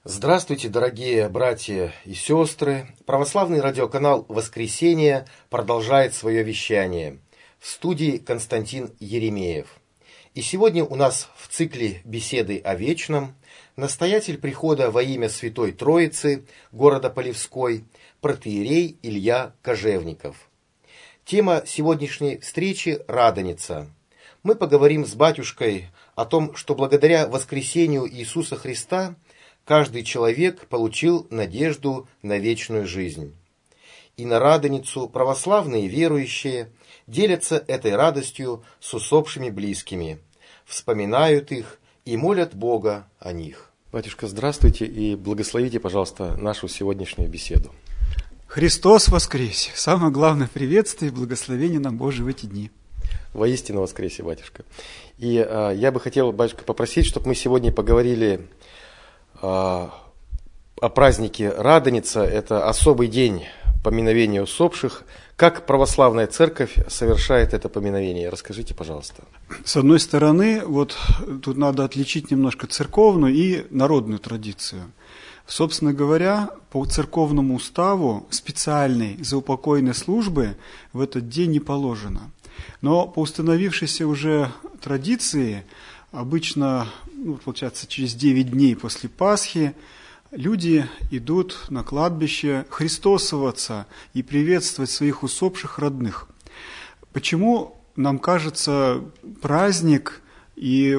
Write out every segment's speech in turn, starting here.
Здравствуйте, дорогие братья и сестры! Православный радиоканал «Воскресение» продолжает свое вещание. В студии Константин Еремеев. И сегодня у нас в цикле «Беседы о вечном» настоятель прихода во имя Святой Троицы города Полевской, протоиерей Илья Кожевников. Тема сегодняшней встречи – Радоница. Мы поговорим с батюшкой о том, что благодаря воскресению Иисуса Христа каждый человек получил надежду на вечную жизнь. И на Радоницу православные верующие делятся этой радостью с усопшими близкими, вспоминают их и молят Бога о них. Батюшка, здравствуйте и благословите, пожалуйста, нашу сегодняшнюю беседу. Христос воскресе! Самое главное приветствие и благословение нам Божие в эти дни. Воистину воскресе, батюшка. И я бы хотел, батюшка, попросить, чтобы мы сегодня поговорили о празднике Радоница. Это особый день поминовения усопших. Как православная церковь совершает это поминовение? Расскажите, пожалуйста. С одной стороны, вот тут надо отличить немножко церковную и народную традицию. Собственно говоря, по церковному уставу специальной заупокойной службы в этот день не положено. Но по установившейся уже традиции, обычно, получается, через 9 дней после Пасхи, люди идут на кладбище христосоваться и приветствовать своих усопших родных. Почему нам кажется праздник и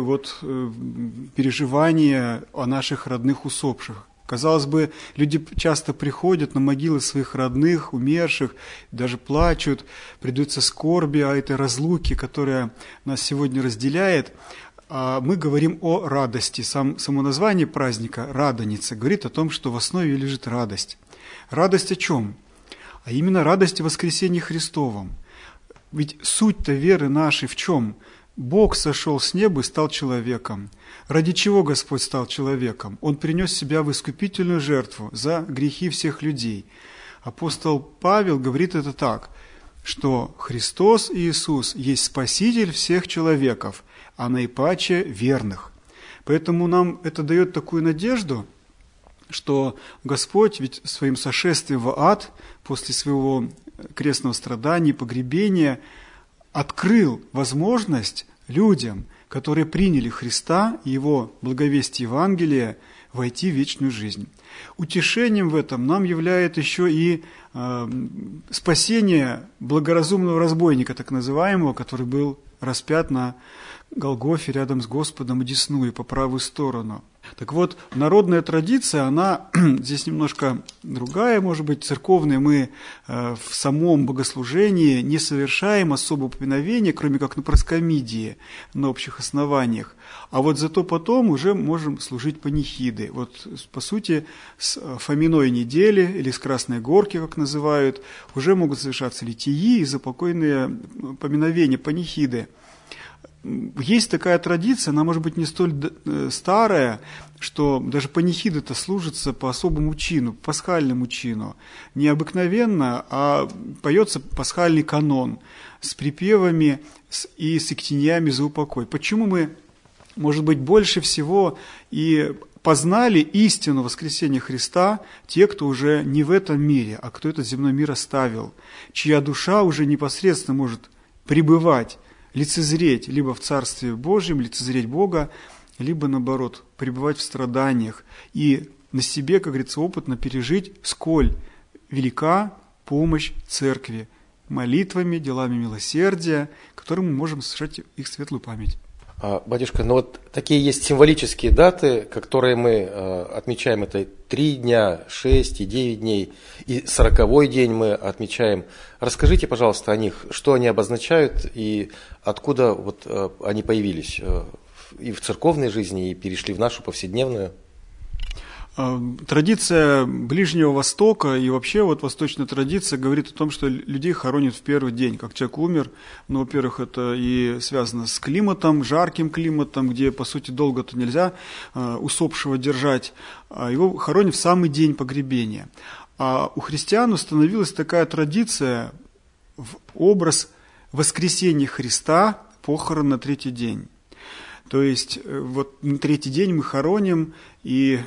переживание о наших родных усопших? Казалось бы, люди часто приходят на могилы своих родных, умерших, даже плачут, предаются скорби о этой разлуке, которая нас сегодня разделяет. А мы говорим о радости. Само название праздника «Радоница» говорит о том, что в основе лежит радость. Радость о чем? А именно радость о воскресении Христовом. Ведь суть-то веры нашей в чем? Бог сошел с неба и стал человеком. Ради чего Господь стал человеком? Он принес себя в искупительную жертву за грехи всех людей. Апостол Павел говорит это так, что Христос Иисус есть Спаситель всех человеков, а наипаче верных. Поэтому нам это дает такую надежду, что Господь ведь своим сошествием в ад после своего крестного страдания и погребения открыл возможность людям, которые приняли Христа и Его благовестие Евангелия, войти в вечную жизнь. Утешением в этом нам является еще и спасение благоразумного разбойника, так называемого, который был распят на Голгофе рядом с Господом одесную по правую сторону. Так вот, народная традиция, она здесь немножко другая, может быть, церковная. Мы в самом богослужении не совершаем особого поминовения, кроме как на проскомидии, на общих основаниях. А вот зато потом уже можем служить панихиды. Вот, по сути, с Фоминой недели, или с Красной Горки, как называют, уже могут совершаться литии и заупокойные поминовения, панихиды. Есть такая традиция, она может быть не столь старая, что даже панихиды-то служатся по особому чину, пасхальному чину. Не обыкновенно, а поется пасхальный канон с припевами и с ектеньями за упокой. Почему мы, может быть, больше всего и познали истину воскресения Христа те, кто уже не в этом мире, а кто этот земной мир оставил, чья душа уже непосредственно может пребывать, лицезреть либо в Царстве Божьем, лицезреть Бога, либо, наоборот, пребывать в страданиях и на себе, как говорится, опытно пережить, сколь велика помощь Церкви молитвами, делами милосердия, которым мы можем совершать их светлую память. Батюшка, но вот такие есть символические даты, которые мы отмечаем, это 3 дня, 6 и 9 дней, и 40-й день мы отмечаем. Расскажите, пожалуйста, о них, что они обозначают и откуда вот они появились и в церковной жизни, и перешли в нашу повседневную. Традиция Ближнего Востока и вообще вот восточная традиция говорит о том, что людей хоронят в первый день, как человек умер. Но, во-первых, это и связано с климатом, жарким климатом, где, по сути, долго-то нельзя усопшего держать. Его хоронят в самый день погребения. А у христиан установилась такая традиция в образ воскресения Христа, похорон на 3-й день. То есть вот на третий день мы хороним, и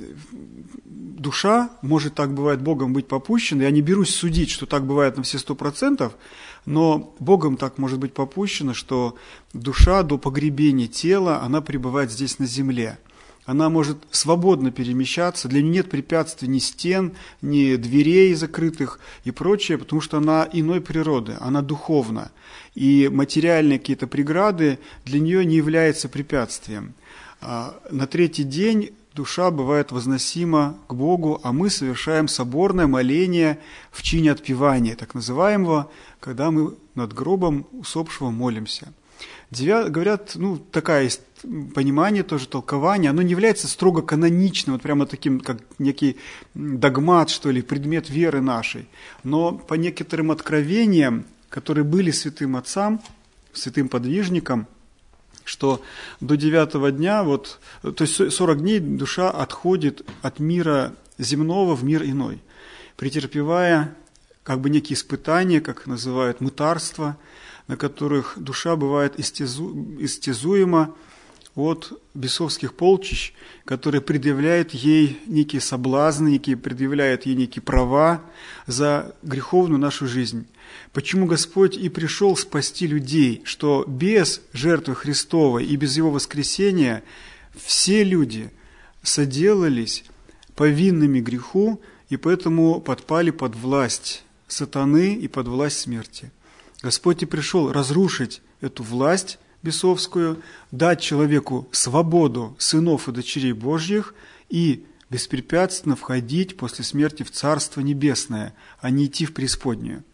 душа может, так бывает, Богом быть попущена. Я не берусь судить, что так бывает на все 100%, но Богом так может быть попущено, что душа до погребения тела, она пребывает здесь на земле. Она может свободно перемещаться, для нее нет препятствий ни стен, ни дверей закрытых и прочее, потому что она иной природы, она духовна. И материальные какие-то преграды для нее не являются препятствием. На третий день душа бывает возносима к Богу, а мы совершаем соборное моление в чине отпевания, так называемого, когда мы над гробом усопшего молимся. Говорят, такое есть понимание, тоже толкование, оно не является строго каноничным, вот прямо таким, как некий догмат, что ли, предмет веры нашей. Но по некоторым откровениям, которые были святым отцам, святым подвижникам, что до 9-го дня, то есть 40 дней душа отходит от мира земного в мир иной, претерпевая как бы некие испытания, как называют мытарства, на которых душа бывает истязуема от бесовских полчищ, которые предъявляют ей некие соблазны, предъявляют ей некие права за греховную нашу жизнь. Почему Господь и пришел спасти людей, что без жертвы Христовой и без Его воскресения все люди соделались повинными греху и поэтому подпали под власть сатаны и под власть смерти. Господь и пришел разрушить эту власть бесовскую, дать человеку свободу сынов и дочерей Божьих и беспрепятственно входить после смерти в Царство Небесное, а не идти в преисподнюю.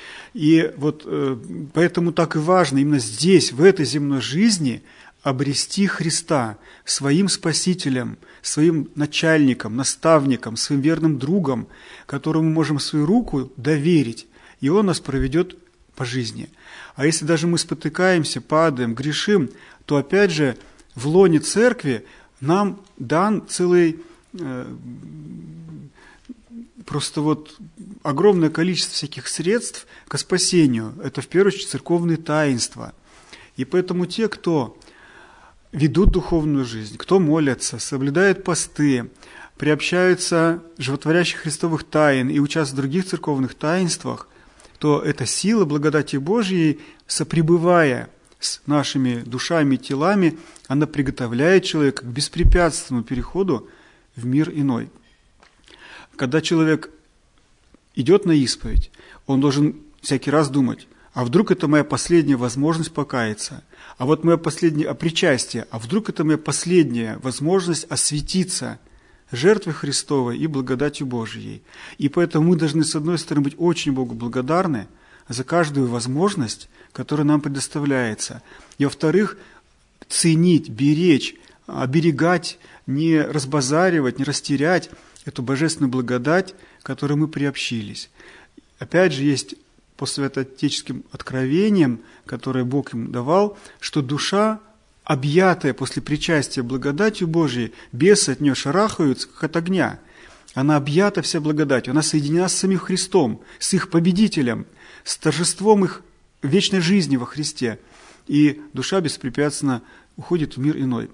И поэтому так и важно именно здесь, в этой земной жизни, обрести Христа своим Спасителем, своим начальником, наставником, своим верным другом, которому мы можем свою руку доверить, и Он нас проведет по жизни. А если даже мы спотыкаемся, падаем, грешим, то опять же в лоне церкви нам дан целый огромное количество всяких средств к спасению. Это в первую очередь церковные таинства. И поэтому те, кто ведут духовную жизнь, кто молятся, соблюдают посты, приобщаются животворящих христовых тайн и участвуют в других церковных таинствах, то эта сила благодати Божьей, сопребывая с нашими душами и телами, она приготовляет человека к беспрепятственному переходу в мир иной. Когда человек идет на исповедь, он должен всякий раз думать, а вдруг это моя последняя возможность покаяться, а вот мое последнее причастие, а вдруг это моя последняя возможность осветиться жертвой Христовой и благодатью Божией. И поэтому мы должны, с одной стороны, быть очень Богу благодарны за каждую возможность, которая нам предоставляется. И, во-вторых, ценить, беречь, оберегать, не разбазаривать, не растерять эту божественную благодать, к которой мы приобщились. Опять же, есть по святоотеческим откровениям, которые Бог им давал, что душа, объятая после причастия благодатью Божией, бесы от нее шарахаются, как от огня. Она объята вся благодатью, она соединена с самим Христом, с их победителем, с торжеством их вечной жизни во Христе. И душа беспрепятственно уходит в мир иной.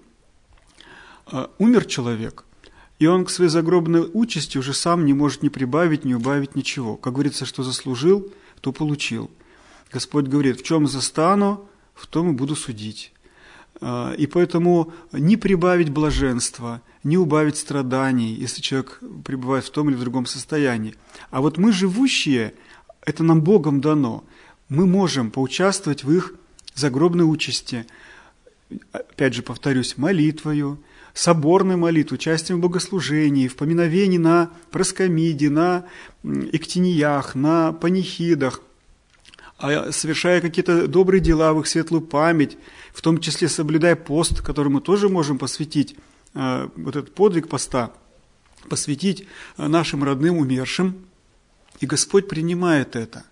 Умер человек, и он к своей загробной участи уже сам не может ни прибавить, ни убавить ничего. Как говорится, что заслужил, то получил. Господь говорит, в чем застану, в том и буду судить. И поэтому не прибавить блаженства, не убавить страданий, если человек пребывает в том или в другом состоянии. А вот мы, живущие, это нам Богом дано. Мы можем поучаствовать в их загробной участи. Опять же, повторюсь, молитвою, соборной молитвой, участием в богослужении, в поминовении на проскомиде, на эктиниях, на панихидах, совершая какие-то добрые дела в их светлую память, в том числе соблюдая пост, который мы тоже можем посвятить, вот этот подвиг поста, посвятить нашим родным умершим, и Господь принимает это.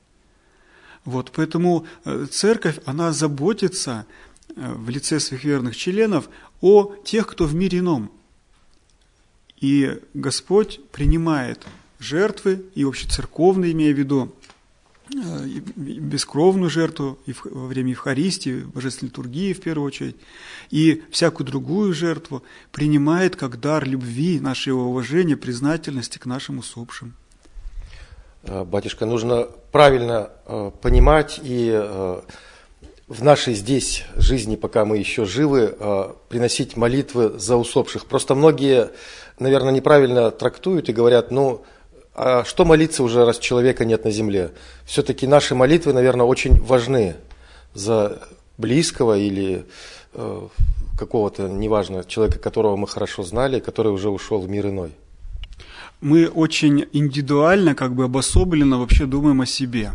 Поэтому церковь, она заботится в лице своих верных членов о тех, кто в мире ином. И Господь принимает жертвы, и общецерковные, имея в виду, бескровную жертву и во время Евхаристии, божественной литургии в первую очередь, и всякую другую жертву принимает как дар любви, нашего уважения, признательности к нашим усопшим. Батюшка, нужно правильно понимать и в нашей здесь жизни, пока мы еще живы, приносить молитвы за усопших. Просто многие, наверное, неправильно трактуют и говорят, а что молиться уже, раз человека нет на земле? Все-таки наши молитвы, наверное, очень важны за близкого или какого-то, неважно, человека, которого мы хорошо знали, который уже ушел в мир иной. Мы очень индивидуально, обособленно вообще думаем о себе.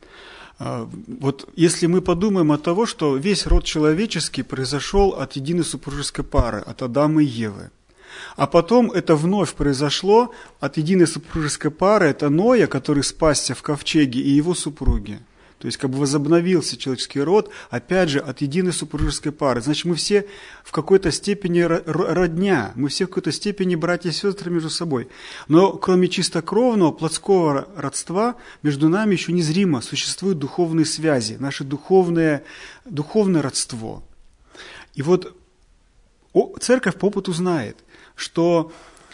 Вот если мы подумаем о том, что весь род человеческий произошел от единой супружеской пары, от Адама и Евы, а потом это вновь произошло от единой супружеской пары, это Ноя, который спасся в ковчеге, и его супруги. То есть возобновился человеческий род, опять же, от единой супружеской пары. Значит, мы все в какой-то степени родня, мы все в какой-то степени братья и сестры между собой. Но кроме чистокровного, плотского родства, между нами еще незримо существуют духовные связи, наше духовное родство. И вот церковь по опыту знает, что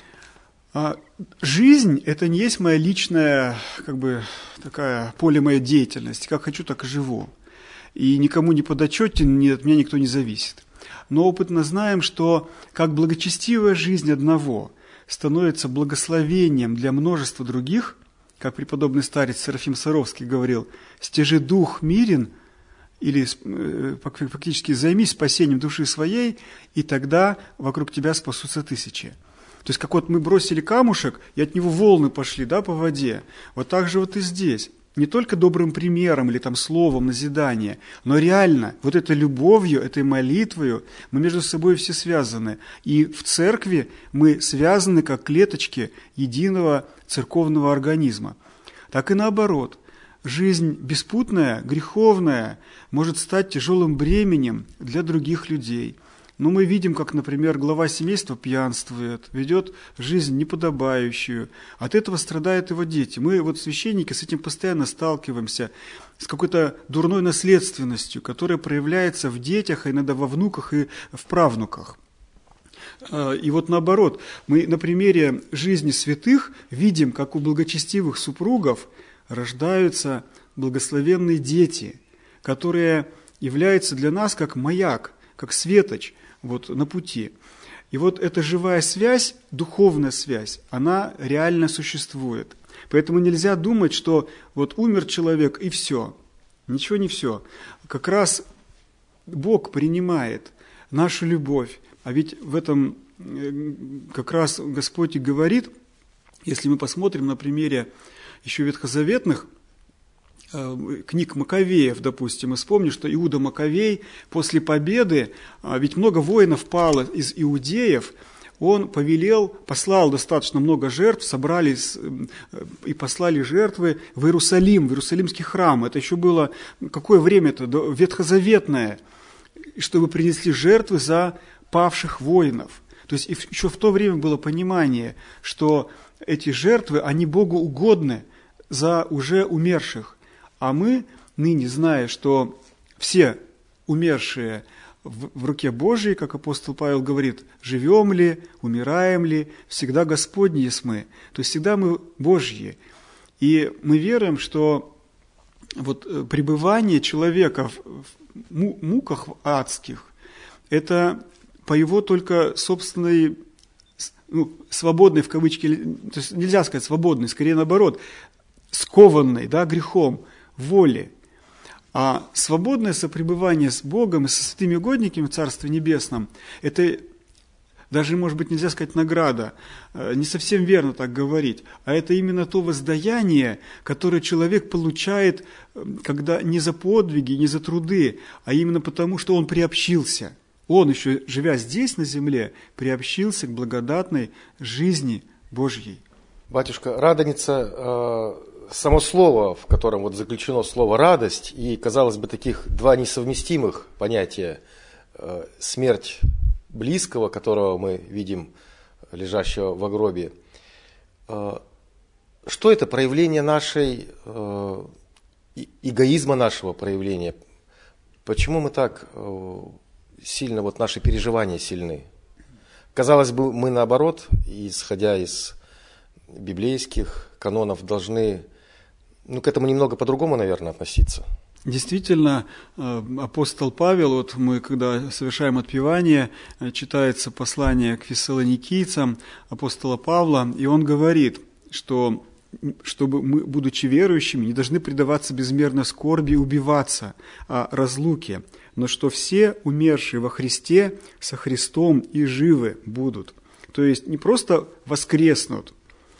жизнь – это не есть моя личная, такая поле моей деятельности. Как хочу, так и живу. И никому не подотчетен, от меня никто не зависит. Но опытно знаем, что как благочестивая жизнь одного становится благословением для множества других, как преподобный старец Серафим Саровский говорил, «Стяжи дух мирен», или фактически займись спасением души своей, и тогда вокруг тебя спасутся тысячи. То есть, как мы бросили камушек, и от него волны пошли, по воде. Вот так же и здесь. Не только добрым примером или словом назидания, но реально этой любовью, этой молитвою мы между собой все связаны. И в церкви мы связаны, как клеточки единого церковного организма. Так и наоборот. Жизнь беспутная, греховная может стать тяжелым бременем для других людей. Но мы видим, как, например, глава семейства пьянствует, ведет жизнь неподобающую. От этого страдают его дети. Мы, священники, с этим постоянно сталкиваемся, с какой-то дурной наследственностью, которая проявляется в детях, а иногда во внуках и в правнуках. И наоборот, мы на примере жизни святых видим, как у благочестивых супругов рождаются благословенные дети, которые являются для нас как маяк, как светоч на пути. И эта живая связь, духовная связь, она реально существует. Поэтому нельзя думать, что умер человек и все. Ничего не все. Как раз Бог принимает нашу любовь. А ведь в этом как раз Господь и говорит, если мы посмотрим на примере еще ветхозаветных книг Маковеев, допустим, и вспомним, что Иуда Маковей после победы, ведь много воинов пало из иудеев, он послал достаточно много жертв, собрались и послали жертвы в Иерусалим, в Иерусалимский храм. Это еще было, какое время-то, ветхозаветное, чтобы принесли жертвы за павших воинов. То есть еще в то время было понимание, что эти жертвы, они Богу угодны за уже умерших. А мы, ныне зная, что все умершие в руке Божией, как апостол Павел говорит, живем ли, умираем ли, всегда Господни есть мы. То есть всегда мы Божьи. И мы веруем, что пребывание человека в муках адских, это по его только собственной, свободной в кавычки, то есть нельзя сказать свободной, скорее наоборот, скованной, грехом, воле. А свободное сопребывание с Богом и со святыми угодниками в Царстве Небесном, это даже, может быть, нельзя сказать награда, не совсем верно так говорить, а это именно то воздаяние, которое человек получает, когда не за подвиги, не за труды, а именно потому, что он приобщился. Он еще, живя здесь, на земле, приобщился к благодатной жизни Божьей. Батюшка, радоница, само слово, в котором заключено слово «радость», и, казалось бы, таких два несовместимых понятия – смерть близкого, которого мы видим, лежащего в гробе. Что это? Проявление нашей эгоизма нашего проявления. Почему мы так сильно, вот наши переживания сильны? Казалось бы, мы наоборот, исходя из библейских канонов, должны к этому немного по-другому, наверное, относиться. Действительно, апостол Павел, вот мы, когда совершаем отпевание, читается послание к фессалоникийцам апостола Павла, и он говорит, что чтобы мы, будучи верующими, не должны предаваться безмерно скорби и убиваться о разлуке, но что все умершие во Христе со Христом и живы будут. То есть не просто воскреснут.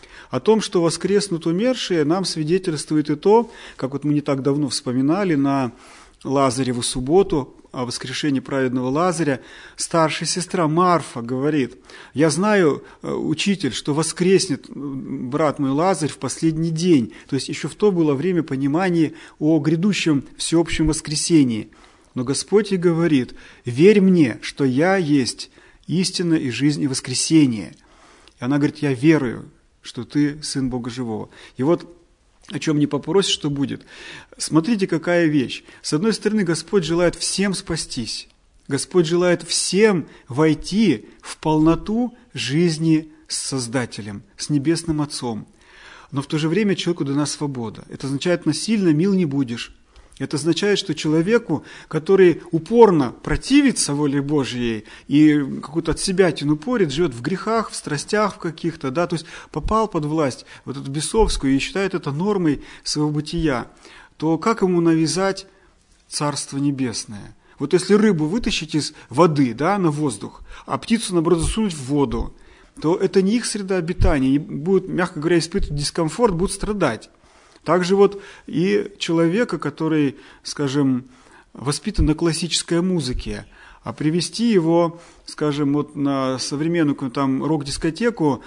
О том, что воскреснут умершие, нам свидетельствует и то, как вот мы не так давно вспоминали на Лазареву субботу, о воскрешении праведного Лазаря, старшая сестра Марфа говорит: «Я знаю, учитель, что воскреснет брат мой Лазарь в последний день». То есть еще в то было время понимания о грядущем всеобщем воскресении. Но Господь и говорит: «Верь мне, что я есть истина и жизнь и воскресение». И она говорит: «Я верую, что ты Сын Бога Живого». И вот о чем не попросишь, что будет. Смотрите, какая вещь. С одной стороны, Господь желает всем спастись. Господь желает всем войти в полноту жизни с Создателем, с Небесным Отцом. Но в то же время человеку дана свобода. Это означает, насильно мил не будешь. Это означает, что человеку, который упорно противится воле Божьей и какую-то от себя порит, живет в грехах, в страстях в каких-то, да, то есть попал под власть вот эту бесовскую и считает это нормой своего бытия, то как ему навязать Царство Небесное? Вот если рыбу вытащить из воды, да, на воздух, а птицу, наоборот, засунуть в воду, то это не их среда обитания, они будут, мягко говоря, испытывать дискомфорт, будут страдать. Также вот и человека, который, скажем, воспитан на классической музыке, а привести его, скажем, вот на современную там рок-дискотеку,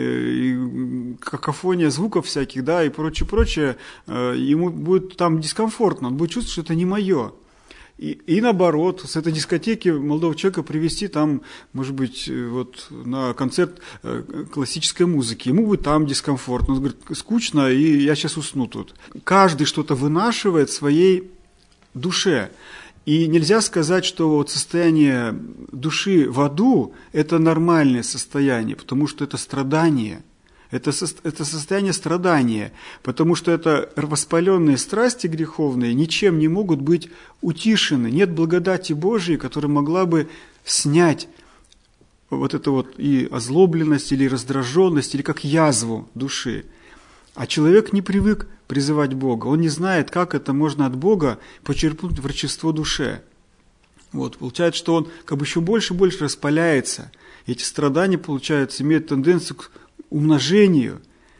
и какофония звуков всяких, да, и прочее, ему будет там дискомфортно, он будет чувствовать, что это не мое. И наоборот, с этой дискотеки молодого человека привести там, может быть, вот на концерт классической музыки. Ему будет там дискомфортно. Он говорит: скучно, и я сейчас усну тут. Каждый что-то вынашивает в своей душе. И нельзя сказать, что вот состояние души в аду – это нормальное состояние, потому что это страдание. Это состояние страдания, потому что это воспаленные страсти греховные ничем не могут быть утишены. Нет благодати Божией, которая могла бы снять вот эту вот и озлобленность, или раздраженность, или как язву души. А человек не привык призывать Бога. Он не знает, как это можно от Бога почерпнуть врачество душе. Вот, получается, что он как бы еще больше и больше распаляется. Эти страдания, получается, имеют тенденцию к умножению.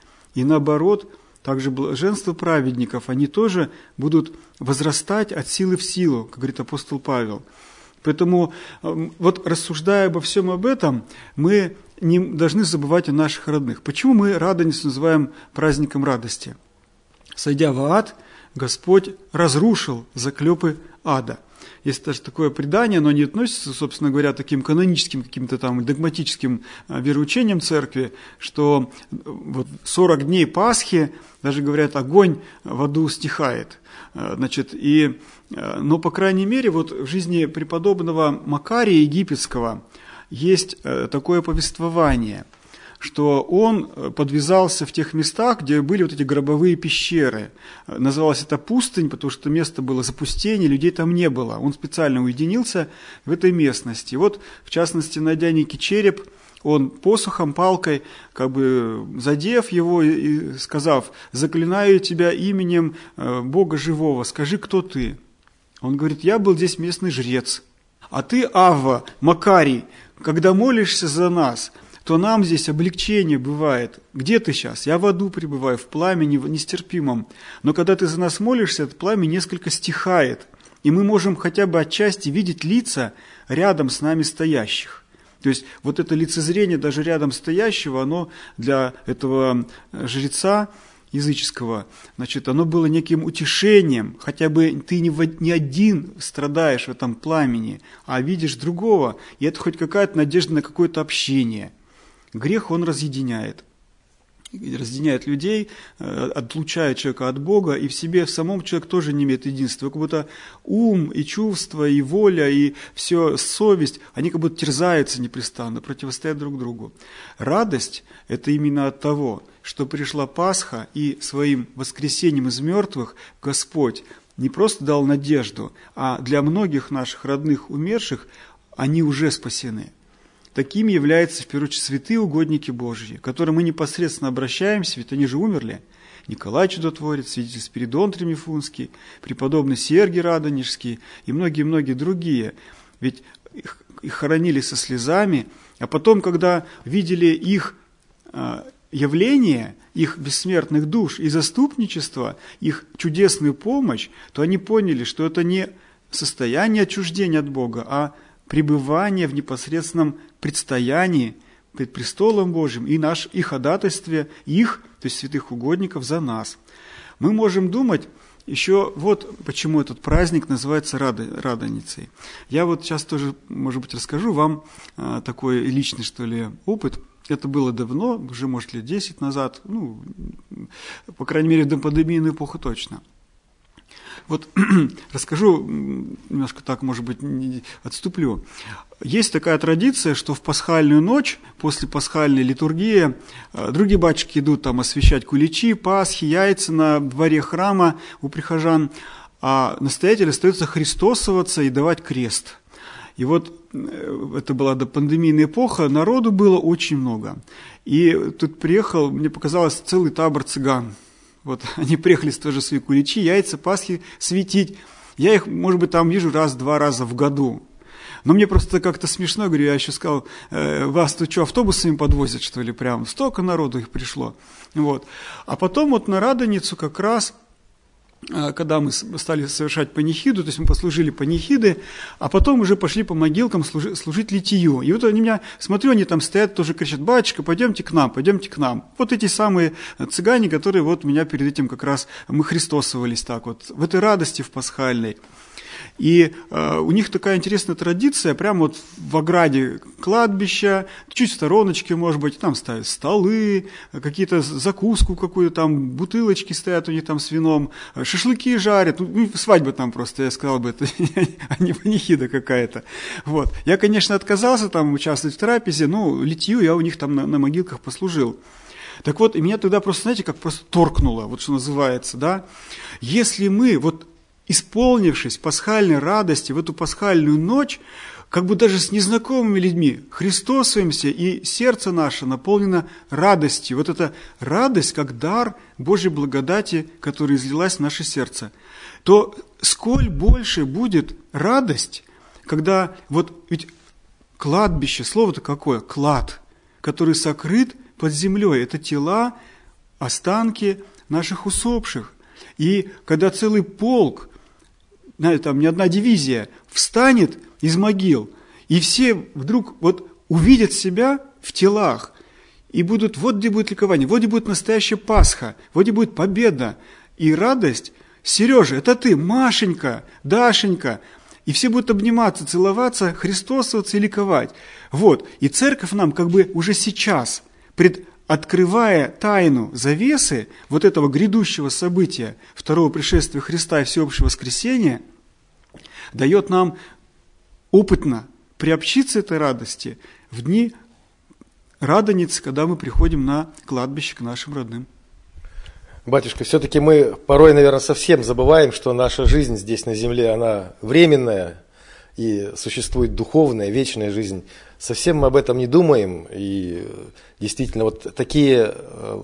И наоборот, также блаженство праведников, они тоже будут возрастать от силы в силу, как говорит апостол Павел. Поэтому, вот рассуждая обо всем об этом, мы не должны забывать о наших родных. Почему мы Радоницу называем праздником радости? Сойдя в ад, Господь разрушил заклепы ада. Есть даже такое предание, но не относится, собственно говоря, таким каноническим, каким-то там догматическим вероучением церкви, что вот 40 дней Пасхи, даже говорят, огонь в аду стихает. Значит, но, по крайней мере, вот в жизни преподобного Макария Египетского есть такое повествование, что он подвязался в тех местах, где были вот эти гробовые пещеры. Называлось это пустынь, потому что место было запустение, людей там не было. Он специально уединился в этой местности. И вот, в частности, найдя некий череп, он посохом, палкой, как бы задев его и сказав: «Заклинаю тебя именем Бога живого, скажи, кто ты?» Он говорит: «Я был здесь местный жрец. А ты, Авва, Макарий, когда молишься за нас, то нам здесь облегчение бывает. Где ты сейчас? Я в аду пребываю, в пламени нестерпимом. Но когда ты за нас молишься, это пламя несколько стихает, и мы можем хотя бы отчасти видеть лица рядом с нами стоящих». То есть вот это лицезрение даже рядом стоящего, оно для этого жреца языческого, значит, оно было неким утешением, хотя бы ты не один страдаешь в этом пламени, а видишь другого, и это хоть какая-то надежда на какое-то общение. Грех он разъединяет. разъединяет людей, отлучает человека от Бога, и в себе в самом человек тоже не имеет единства. Как будто ум и чувства, и воля, и все, совесть, они как будто терзаются непрестанно, противостоят друг другу. Радость – это именно от того, что пришла Пасха, и своим воскресением из мертвых Господь не просто дал надежду, а для многих наших родных умерших они уже спасены. Такими являются, в первую очередь, святые угодники Божьи, к которым мы непосредственно обращаемся, ведь они же умерли. Николай Чудотворец, святитель Спиридон Тремифунский, преподобный Сергий Радонежский и многие-многие другие. Ведь их хоронили со слезами, а потом, когда видели их явление, их бессмертных душ и заступничество, их чудесную помощь, то они поняли, что это не состояние отчуждения от Бога, а пребывание в непосредственном предстоянии пред престолом Божьим и ходатайстве их, то есть святых угодников, за нас. Мы можем думать еще, вот почему этот праздник называется Радоницей. Я вот сейчас тоже, может быть, расскажу вам такой личный, что ли, опыт. Это было давно, уже, может, лет 10 назад, по крайней мере, до пандемийной эпохи точно. Вот расскажу, немножко так, может быть, отступлю. Есть такая традиция, что в пасхальную ночь, после пасхальной литургии, другие батюшки идут там освящать куличи, пасхи, яйца на дворе храма у прихожан, а настоятель остается христосоваться и давать крест. И вот это была допандемийная эпоха, народу было очень много. И тут приехал, мне показалось, целый табор цыган. Вот они приехали тоже свои куличи, яйца, пасхи светить. Я их, может быть, там вижу раз-два раза в году. Но мне просто как-то смешно, говорю, я еще сказал, вас тут что, автобусами подвозят, что ли, прям? Столько народу их пришло. Вот. А потом вот на Радоницу как раз, когда мы стали совершать панихиду, то есть мы послужили панихиды, а потом уже пошли по могилкам служить литию. И вот они меня, смотрю, они там стоят, тоже кричат: батюшка, пойдемте к нам, пойдемте к нам. Вот эти самые цыгане, которые вот меня перед этим как раз, мы христосовались так вот, в этой радости в пасхальной. И у них такая интересная традиция, прямо вот в ограде кладбища, чуть в стороночке, может быть, там ставят столы, какие-то закуску какую-то, там бутылочки стоят у них там с вином, шашлыки жарят, свадьба там просто, я сказал бы, это а не панихида какая-то. Вот. Я, конечно, отказался там участвовать в трапезе, но литью я у них там на могилках послужил. Так вот, и меня тогда просто, знаете, как просто торкнуло, вот что называется, да, если мы вот исполнившись пасхальной радости в эту пасхальную ночь, как бы даже с незнакомыми людьми христосуемся, и сердце наше наполнено радостью. Вот эта радость, как дар Божьей благодати, которая излилась в наше сердце. То сколь больше будет радость, когда вот ведь кладбище, слово-то какое? Клад, который сокрыт под землей. Это тела, останки наших усопших. И когда целый полк, там не одна дивизия, встанет из могил, и все вдруг вот увидят себя в телах, и будут, вот где будет ликование, вот где будет настоящая Пасха, вот где будет победа и радость. Сережа, это ты, Машенька, Дашенька. И все будут обниматься, целоваться, христосоваться и ликовать. Вот, и церковь нам как бы уже сейчас, открывая тайну завесы вот этого грядущего события, второго пришествия Христа и всеобщего воскресения, дает нам опытно приобщиться этой радости в дни Радоницы, когда мы приходим на кладбище к нашим родным. Батюшка, все-таки мы порой, наверное, совсем забываем, что наша жизнь здесь на земле, она временная, и существует духовная, вечная жизнь. Совсем мы об этом не думаем, и действительно вот такие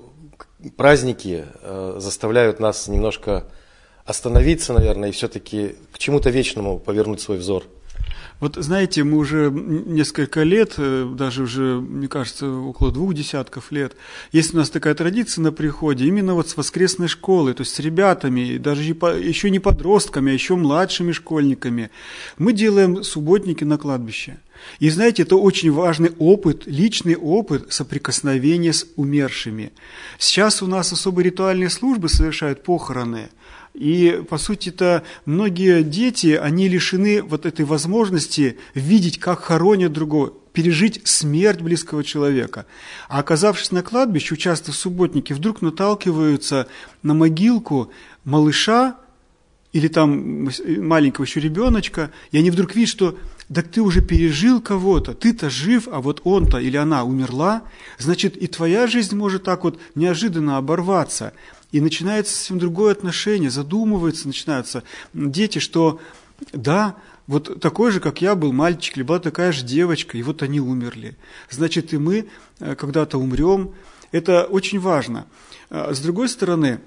праздники заставляют нас немножко остановиться, наверное, и все-таки к чему-то вечному повернуть свой взор. Вот знаете, мы уже несколько лет, даже уже, мне кажется, около 2 десятков лет, есть у нас такая традиция на приходе, именно вот с воскресной школы, то есть с ребятами, даже еще не подростками, а еще младшими школьниками. Мы делаем субботники на кладбище. И знаете, это очень важный опыт, личный опыт соприкосновения с умершими. Сейчас у нас особые ритуальные службы совершают похороны. И, по сути-то, многие дети, они лишены вот этой возможности видеть, как хоронят другого. пережить смерть близкого человека. А оказавшись на кладбище, участвуя в субботнике, вдруг наталкиваются на могилку малыша или там маленького еще ребеночка, и они вдруг видят, что так ты уже пережил кого-то, ты-то жив, а вот он-то или она умерла, значит, и твоя жизнь может так вот неожиданно оборваться. И начинается совсем другое отношение, задумываются, начинаются дети, что да, вот такой же, как я, был мальчик, или была такая же девочка, и вот они умерли. Значит, и мы когда-то умрем. Это очень важно. С другой стороны,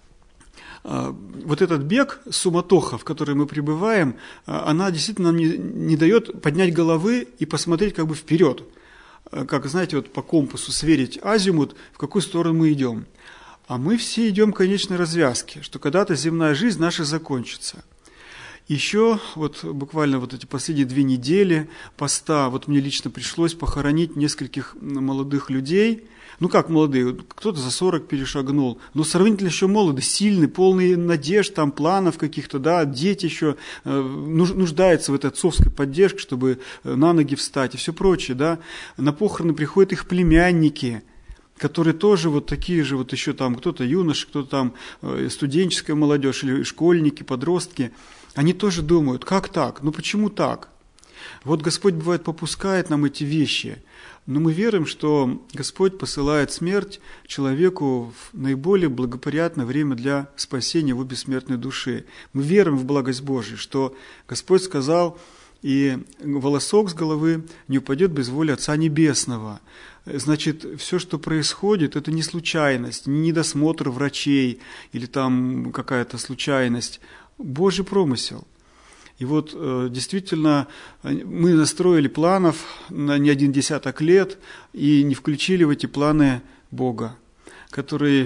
вот этот бег, суматоха, в которой мы пребываем, она действительно нам не дает поднять головы и посмотреть как бы вперед. Как, знаете, вот по компасу сверить азимут, в какую сторону мы идем. А мы все идем к конечной развязке, что когда-то земная жизнь наша закончится. Еще вот буквально вот эти последние 2 недели поста, вот мне лично пришлось похоронить нескольких молодых людей. Ну как молодые, кто-то за 40 перешагнул, но сравнительно еще молодые, сильные, полные надежд, там, планов каких-то, да, дети еще нуждаются в этой отцовской поддержке, чтобы на ноги встать и все прочее, да. На похороны приходят их племянники, которые тоже вот такие же, вот еще там кто-то юноши, кто-то там студенческая молодежь или школьники, подростки. Они тоже думают, как так, ну почему так? Вот Господь, бывает, попускает нам эти вещи, но мы верим, что Господь посылает смерть человеку в наиболее благоприятное время для спасения его бессмертной души. Мы верим в благость Божию, что Господь сказал, и волосок с головы не упадет без воли Отца Небесного. Значит, все, что происходит, это не случайность, не недосмотр врачей или там какая-то случайность, Божий промысел. И вот действительно мы настроили планов на не 1 десяток лет и не включили в эти планы Бога, который,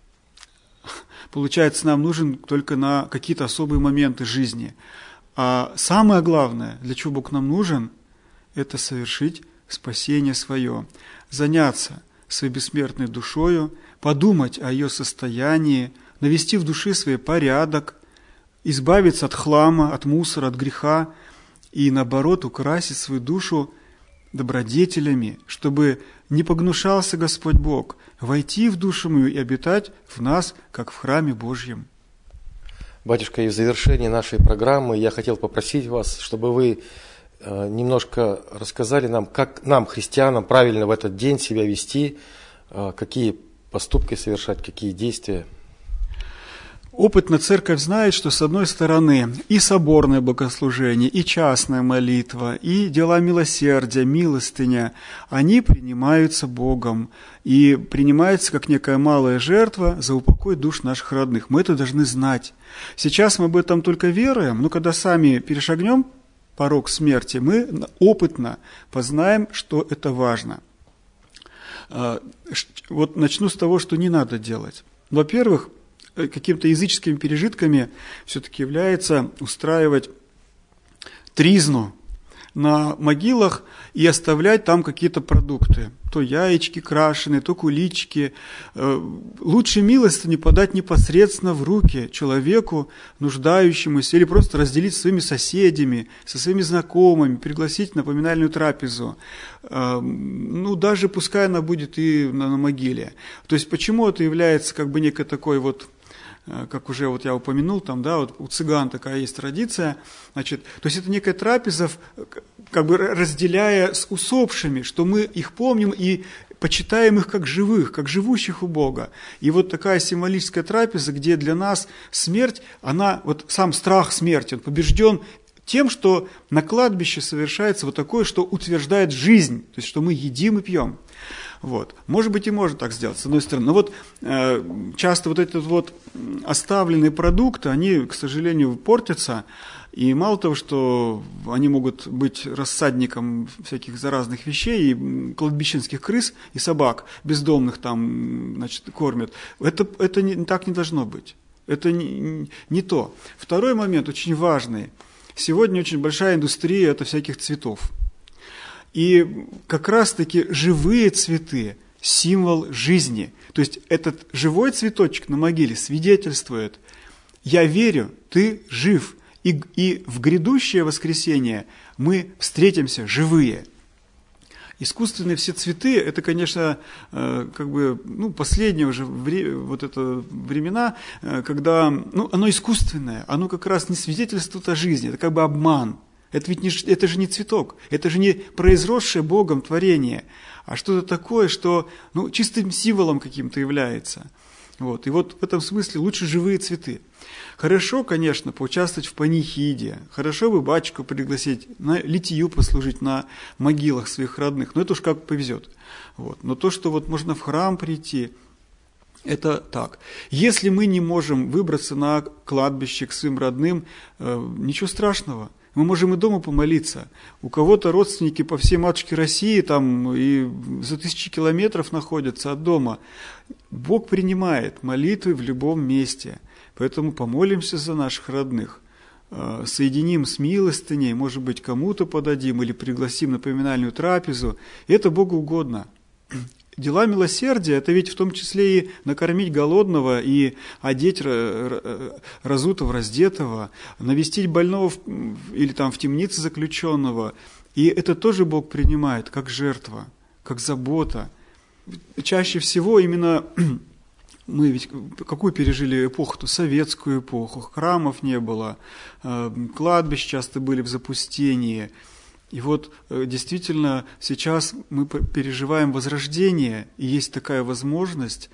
получается, нам нужен только на какие-то особые моменты жизни. А самое главное, для чего Бог нам нужен, это совершить спасение свое, заняться своей бессмертной душою, подумать о ее состоянии, навести в душе свой порядок, избавиться от хлама, от мусора, от греха и, наоборот, украсить свою душу добродетелями, чтобы не погнушался Господь Бог, войти в душу мою и обитать в нас, как в храме Божьем. Батюшка, и в завершении нашей программы я хотел попросить вас, чтобы вы немножко рассказали нам, как нам, христианам, правильно в этот день себя вести, какие поступки совершать, какие действия. Опытная церковь знает, что с одной стороны и соборное богослужение, и частная молитва, и дела милосердия, милостыня, они принимаются Богом и принимаются как некая малая жертва за упокой душ наших родных. Мы это должны знать. Сейчас мы об этом только веруем, но когда сами перешагнем порог смерти, мы опытно познаем, что это важно. Вот начну с того, что не надо делать. Во-первых, какими-то языческими пережитками все-таки является устраивать тризну на могилах и оставлять там какие-то продукты. То яички крашеные, то кулички. Лучше милостыню подать непосредственно в руки человеку, нуждающемуся, или просто разделить со своими соседями, со своими знакомыми, пригласить на поминальную трапезу. Ну, даже пускай она будет и на могиле. То есть, почему это является как бы некой такой вот, как уже вот я упомянул, там, да, вот у цыган такая есть традиция, значит, то есть это некая трапеза, как бы разделяя с усопшими, что мы их помним и почитаем их как живых, как живущих у Бога. И вот такая символическая трапеза, где для нас смерть, она, вот сам страх смерти, он побежден тем, что на кладбище совершается вот такое, что утверждает жизнь, то есть что мы едим и пьем. Вот. Может быть, и можно так сделать, с одной стороны. Но вот часто вот эти вот оставленные продукты, они, к сожалению, портятся. И мало того, что они могут быть рассадником всяких заразных вещей, и кладбищенских крыс, и собак бездомных там, значит, кормят, это так не должно быть. Это не то. Второй момент очень важный. Сегодня очень большая индустрия это всяких цветов. И как раз-таки живые цветы – символ жизни. То есть этот живой цветочек на могиле свидетельствует: «Я верю, ты жив, и в грядущее воскресенье мы встретимся живые». Искусственные все цветы, это, конечно, последние уже времена, когда, оно искусственное, оно как раз не свидетельствует о жизни, это как бы обман. Это ведь это же не цветок, это же не произросшее Богом творение, а что-то такое, что чистым символом каким-то является. И вот в этом смысле лучше живые цветы. Хорошо, конечно, поучаствовать в панихиде, хорошо бы батюшку пригласить на литию послужить на могилах своих родных, но это уж как повезет. Но то, что можно в храм прийти, это так. Если мы не можем выбраться на кладбище к своим родным, ничего страшного. Мы можем и дома помолиться. У кого-то родственники по всей матушке России там и за 1000 километров находятся от дома. Бог принимает молитвы в любом месте. Поэтому помолимся за наших родных. Соединим с милостыней, может быть, кому-то подадим или пригласим на поминальную трапезу. Это Богу угодно. Дела милосердия – это ведь в том числе и накормить голодного, и одеть разутого, раздетого, навестить больного или в темнице заключенного. И это тоже Бог принимает как жертва, как забота. Чаще всего именно мы ведь какую пережили эпоху-то? Советскую эпоху. Храмов не было, кладбищ часто были в запустении. И действительно сейчас мы переживаем возрождение, и есть такая возможность,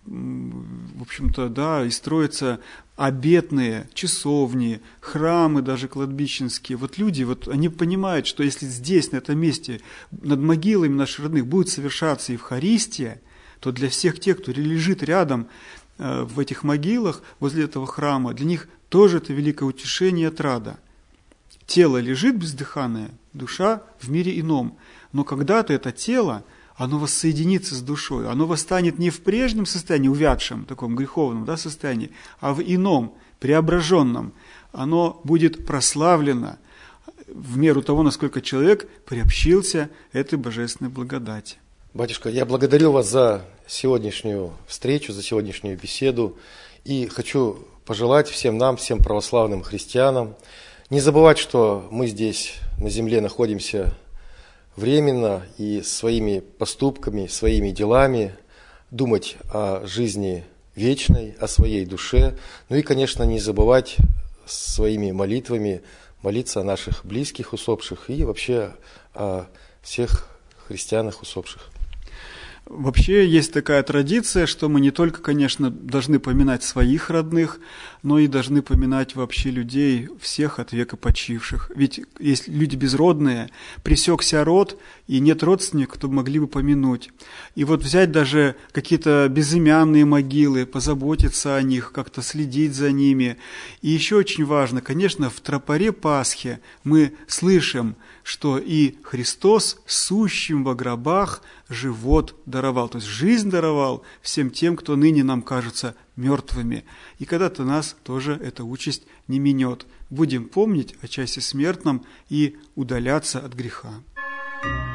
в общем-то, и строятся обетные часовни, храмы даже кладбищенские. Люди, они понимают, что если здесь, на этом месте, над могилами наших родных будет совершаться Евхаристия, то для всех тех, кто лежит рядом в этих могилах, возле этого храма, для них тоже это великое утешение и отрада. Тело лежит бездыханное, душа в мире ином. Но когда-то это тело, оно воссоединится с душой, оно восстанет не в прежнем состоянии, увядшем, таком греховном состоянии, а в ином, преображенном. Оно будет прославлено в меру того, насколько человек приобщился этой божественной благодати. Батюшка, я благодарю вас за сегодняшнюю встречу, за сегодняшнюю беседу и хочу пожелать всем нам, всем православным христианам, не забывать, что мы здесь на земле находимся временно и своими поступками, своими делами думать о жизни вечной, о своей душе. И, конечно, не забывать своими молитвами молиться о наших близких усопших и вообще о всех христианах усопших. Вообще есть такая традиция, что мы не только, конечно, должны поминать своих родных, но и должны поминать вообще людей всех от века почивших. Ведь есть люди безродные, пресекся род, и нет родственников, кто могли бы помянуть. И взять даже какие-то безымянные могилы, позаботиться о них, как-то следить за ними. И еще очень важно, конечно, в тропаре Пасхи мы слышим, что и Христос сущим во гробах живот даровал, то есть жизнь даровал всем тем, кто ныне нам кажется мертвыми. И когда-то нас тоже эта участь не минет. Будем помнить о часе смертном и удаляться от греха.